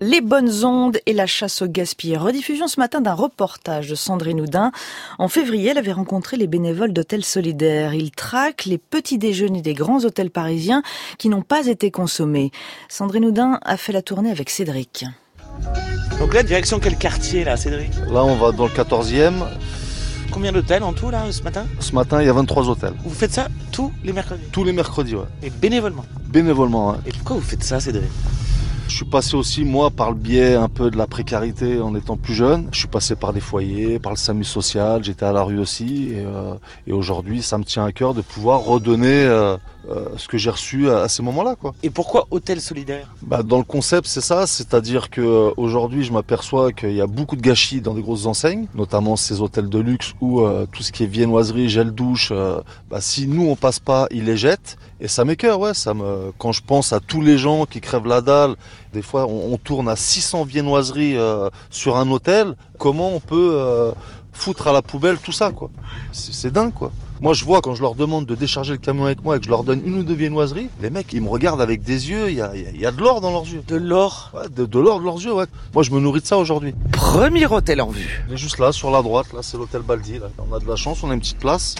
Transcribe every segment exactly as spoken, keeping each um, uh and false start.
Les bonnes ondes et la chasse au gaspillage. Rediffusion ce matin d'un reportage de Sandrine Houdin. En février, elle avait rencontré les bénévoles d'hôtels solidaires. Ils traquent les petits déjeuners des grands hôtels parisiens qui n'ont pas été consommés. Sandrine Houdin a fait la tournée avec Cédric. Donc là, direction quel quartier là, Cédric? Là, on va dans le quatorzième. Combien d'hôtels en tout là, ce matin? Ce matin, il y a vingt-trois hôtels. Vous faites ça tous les mercredis? Tous les mercredis, ouais. Et bénévolement? Bénévolement, ouais. Et pourquoi vous faites ça, Cédric? Je suis passé aussi, moi, par le biais un peu de la précarité en étant plus jeune. Je suis passé par des foyers, par le SAMU social, j'étais à la rue aussi. Et, euh, et aujourd'hui, ça me tient à cœur de pouvoir redonner euh, euh, ce que j'ai reçu à, à ces moments-là, quoi. Et pourquoi hôtel solidaire? Bah, dans le concept, c'est ça. C'est-à-dire qu'aujourd'hui, je m'aperçois qu'il y a beaucoup de gâchis dans des grosses enseignes, notamment ces hôtels de luxe où euh, tout ce qui est viennoiserie, gel douche, euh, bah, si nous, on passe pas, ils les jettent. Et ça m'écoeure, ouais. Ça me... Quand je pense à tous les gens qui crèvent la dalle, des fois, on, on tourne à six cents viennoiseries euh, sur un hôtel. Comment on peut euh, foutre à la poubelle tout ça, quoi? C'est, c'est dingue, quoi. Moi, je vois quand je leur demande de décharger le camion avec moi et que je leur donne une ou deux viennoiseries, les mecs, ils me regardent avec des yeux. Il y a, il y a de l'or dans leurs yeux. De l'or? Ouais, de, de l'or dans leurs yeux, ouais. Moi, je me nourris de ça aujourd'hui. Premier hôtel en vue. Il est juste là, sur la droite. Là, c'est l'hôtel Baldi. Là. On a de la chance, on a une petite place.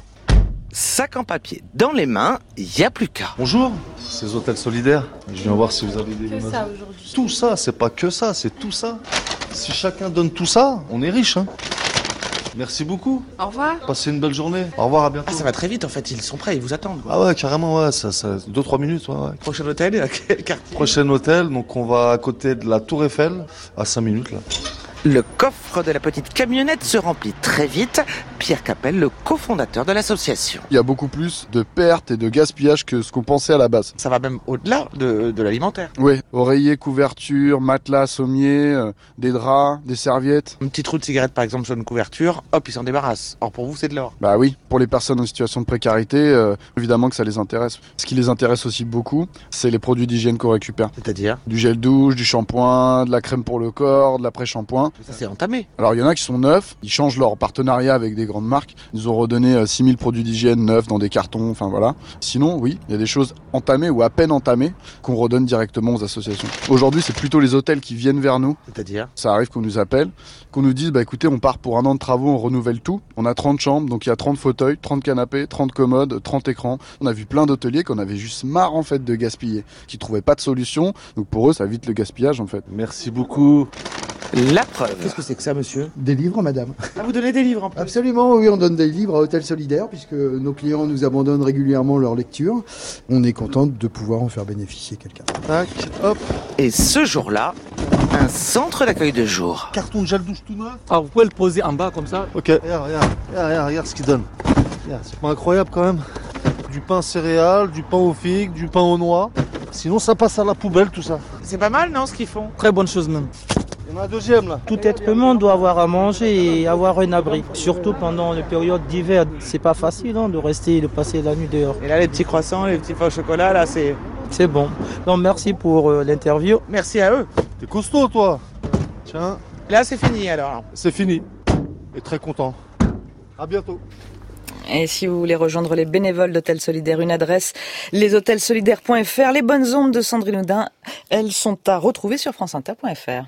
Sac en papier dans les mains, il n'y a plus qu'à. Bonjour, ces hôtels solidaires. Je viens voir si vous avez des... Que ça aujourd'hui. Tout ça, c'est pas que ça, c'est tout ça. Si chacun donne tout ça, on est riche, hein. Merci beaucoup. Au revoir. Passez une belle journée. Au revoir, à bientôt. Ah, ça va très vite en fait, ils sont prêts, ils vous attendent, quoi. Ah ouais, carrément, ouais, ça, ça, deux, trois minutes, ouais, ouais. Prochain hôtel, à quel quartier? Prochain hôtel, donc on va à côté de la Tour Eiffel, à cinq minutes, là. Le coffre de la petite camionnette se remplit très vite. Pierre Capel, le cofondateur de l'association. Il y a beaucoup plus de pertes et de gaspillage que ce qu'on pensait à la base. Ça va même au-delà de, de l'alimentaire. Oui, oreillers, couvertures, matelas, sommiers, euh, des draps, des serviettes. Une petite roue de cigarette par exemple sur une couverture, hop, ils s'en débarrassent. Or pour vous, c'est de l'or. Bah oui, pour les personnes en situation de précarité, euh, évidemment que ça les intéresse. Ce qui les intéresse aussi beaucoup, c'est les produits d'hygiène qu'on récupère. C'est-à-dire? Du gel douche, du shampoing, de la crème pour le corps, de l'après-shampoing. Ça c'est entamé. Alors il y en a qui sont neufs, ils changent leur partenariat avec des grandes marques. Ils nous ont redonné euh, six mille produits d'hygiène neufs dans des cartons, enfin voilà. Sinon, oui, il y a des choses entamées ou à peine entamées qu'on redonne directement aux associations. Aujourd'hui, c'est plutôt les hôtels qui viennent vers nous. C'est-à-dire? Ça arrive qu'on nous appelle, qu'on nous dise, bah écoutez, on part pour un an de travaux, on renouvelle tout. On a trente chambres, donc il y a trente fauteuils, trente canapés, trente commodes, trente écrans. On a vu plein d'hôteliers qu'on avait juste marre en fait de gaspiller, qui trouvaient pas de solution. Donc pour eux, ça évite le gaspillage en fait. Merci beaucoup. La preuve. Qu'est-ce que c'est que ça, monsieur? Des livres, madame. Ah, vous donnez des livres en plus? Absolument, oui, on donne des livres à Hôtel Solidaire puisque nos clients nous abandonnent régulièrement leur lecture. On est content de pouvoir en faire bénéficier quelqu'un. Tac, hop. Et ce jour-là, un centre d'accueil de jour. Carton de gel douche tout neuf. Ah, vous pouvez le poser en bas comme ça. Ok, regarde, regarde, regarde, regarde, regarde ce qu'il donne. Regarde, c'est pas incroyable quand même. Du pain céréales, du pain aux figues, du pain aux noix. Sinon, ça passe à la poubelle tout ça. C'est pas mal, non, ce qu'ils font? Très bonne chose même. Il y en a un deuxième là. Tout être humain doit avoir à manger et avoir un abri. Surtout pendant les périodes d'hiver. C'est pas facile hein, de rester et de passer la nuit dehors. Et là, les petits croissants, les petits pains au chocolat, là, c'est... C'est bon. Donc merci pour euh, l'interview. Merci à eux. T'es costaud toi. Tiens, Là, c'est fini alors. c'est fini. Et très content. À bientôt. Et si vous voulez rejoindre les bénévoles d'Hôtels Solidaires, une adresse, les hôtels solidaires point f r. Les bonnes ondes de Sandrine Houdin, elles sont à retrouver sur france inter point f r.